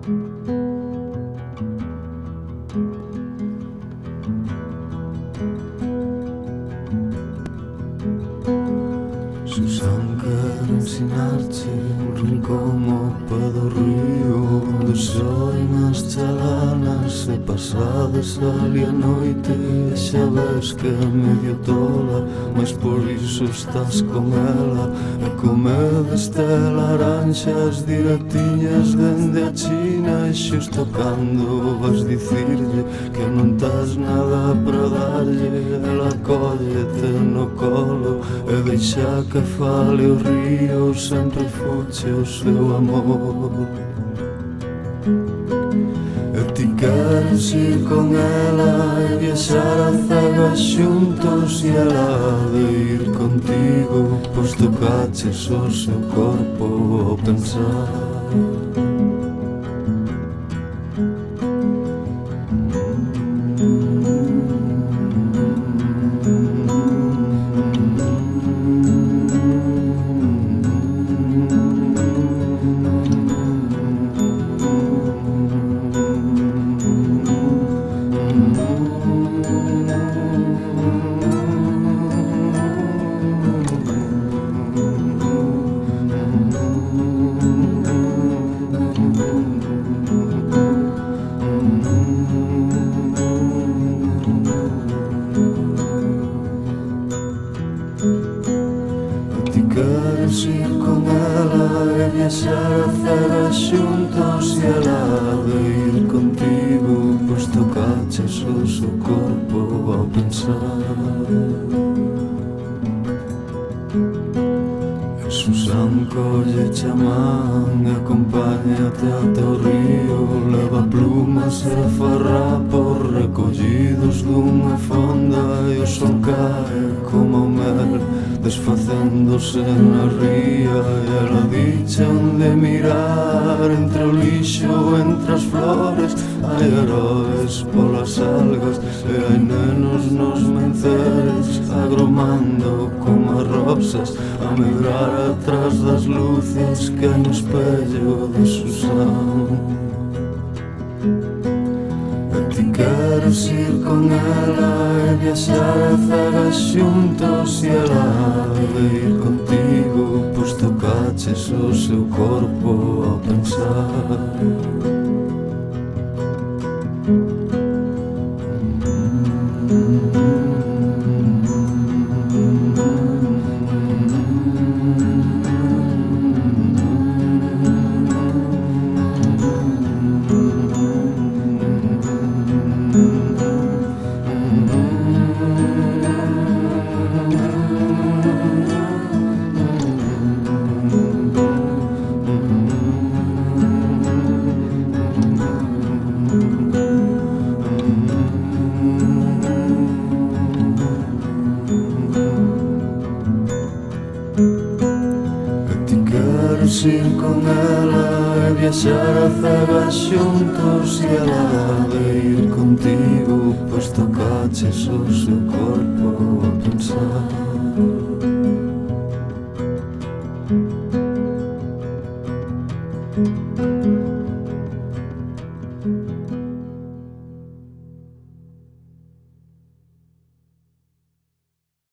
Susan quero ensinarte un rincón ao pé do río onde soen as chalanas e pasades ali a noite e xa ves que é medio tola, mas por iso estás con ela e comedes te laranxas directiñas dende a China e xusto cando vas dicirlle que non tes nada para darlle ela cóllete no colo e deixa que fale o río, sempre fuche o seu amor. E ti queres ir con ela e viaxar a cegas xuntos e ela ha de ir contigo, pois tocaches o seu corpo ao pensar. Queres ir con ela e viaxar a cegas xuntos e ela ha de ir contigo, pois tocaches o seu corpo ao pensar. Susan colleche a man e acompáñate ata o río, leva plumas e farrapos recollidos dunha fonda e o sol cae como o mel desfacéndose na ría e ela diche onde mirar entre o lixo, entre as flores hai heróis polas algas e hai nenos nos menceres agromando como as rosas a medrar atrás das luces que no espello de Susan. E ti queres ir con ela e viaxar a cegas xuntos e ela ha de ir contigo, pois tocaches o seu corpo ao pensar. Queres ir con ela e viaxar a cegas xuntos e ela ha de ir contigo, pois tocaches o seu corpo ao pensar.